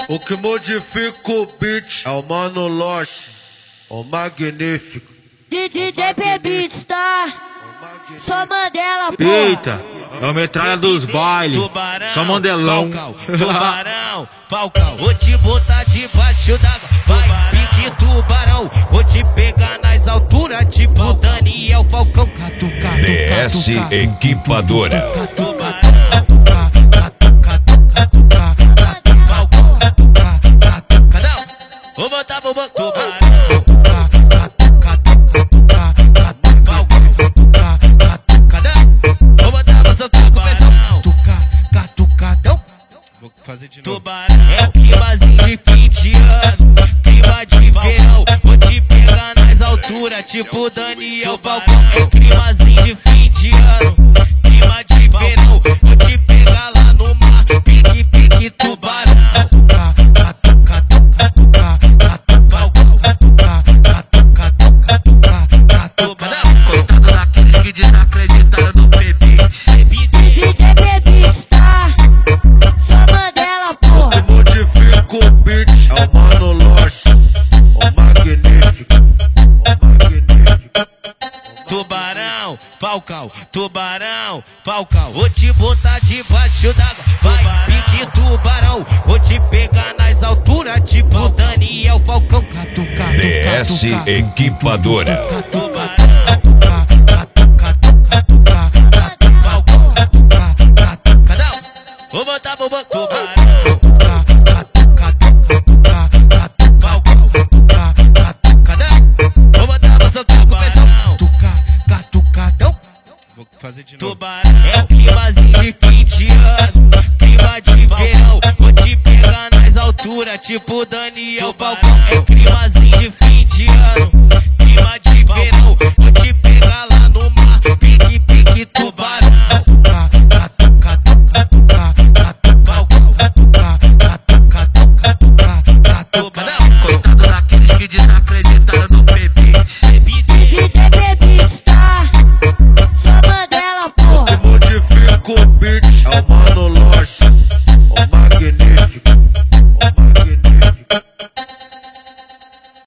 O que modifica o beat é o Mano Loche, o magnífico. DJ P-Beats, tá? Só Mandela, pô. Eita, é o metralha dos bailes. Só Mandelão. Tubarão, Falcão. Vou te botar debaixo d'água. Vai, pique tubarão. Vou te pegar nas alturas, tipo Daniel Falcão. DS Equipadora. Vou botar tubarão. Vou botar você tubarão. Vou fazer de novo. Tubarão é o climazinho de fim de ano, clima de verão. Vou te pegar nas alturas, tipo Daniel Falcão. É o climazinho de fim de ano, clima de verão. Vou te pegar lá no mar, pique, pique, tubarão. Coitado daqueles que desacreditaram no P-Beats. DJ P-Beats, tá? Só Mandela, pô. O que modifica o beat é o Mano Loche, o magnífico. O magnífico. Tubarão, Falcão, tubarão, Falcão. Vou te botar debaixo d'água. Vai, pique tubarão. Vou te pegar nas alturas, tipo Daniel Falcão. DS Equipadora. Vou botar tubarão. Vou botar você tubarão. Vou fazer de novo. Tubarão é o climazinho de fim de ano, clima de verão. Vou te pegar nas alturas, tipo Daniel Falcão. É climazinho de fim de ano, clima de verão. Vou te pegar lá